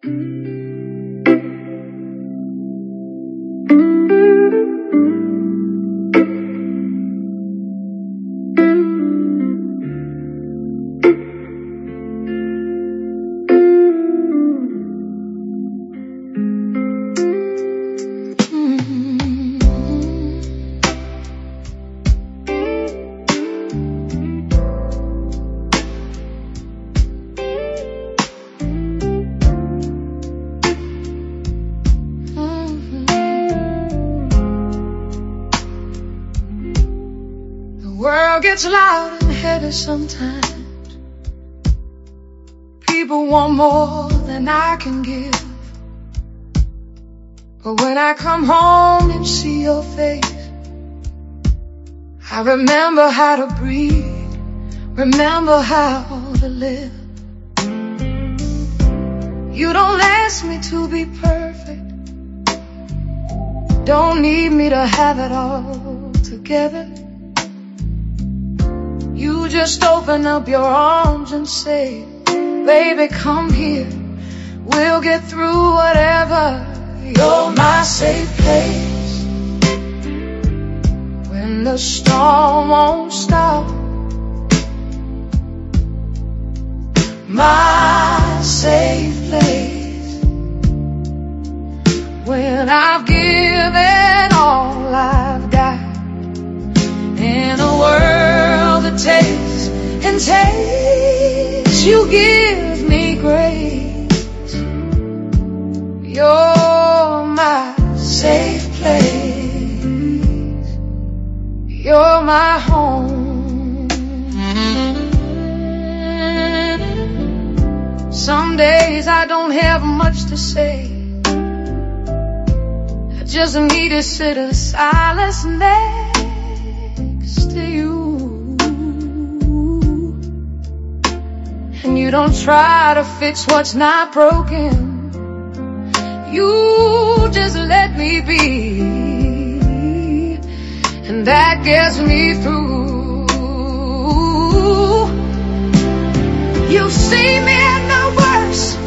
Gets loud and heavy sometimes. People want more than I can give. But when I come home and see your face, I remember how to breathe, remember how to live. You don't ask me to be perfect, don't need me to have it all together. You just open up your arms and say, baby, come here, we'll get through whatever. You're my safe place when the storm won't stop. My safe place when I've given all I've got. In a world that takes and takes, you give me grace. You're my safe place. You're my home. Some days I don't have much to say. I just need to sit in silence next to you. And you don't try to fix what's not broken. You just let me be, and that gets me through. You see me at my worst,